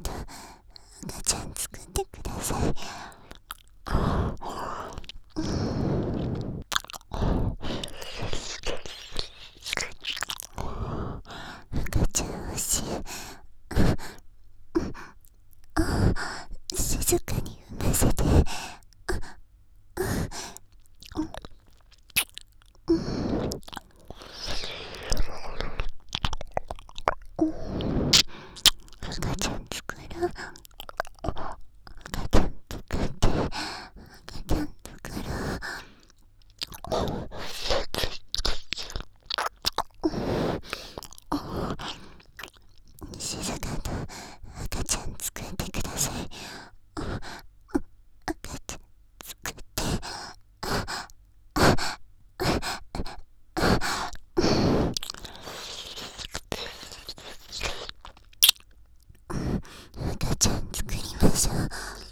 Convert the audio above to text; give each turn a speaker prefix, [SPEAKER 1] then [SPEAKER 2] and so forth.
[SPEAKER 1] と赤ちゃん作ってください。赤ちゃん欲しい。静かに産ませて。赤ちゃん作る。赤ちゃん作って。赤ちゃん作る。静かと赤ちゃん作ってください。赤ちゃん作って。赤ちゃん作りましょう。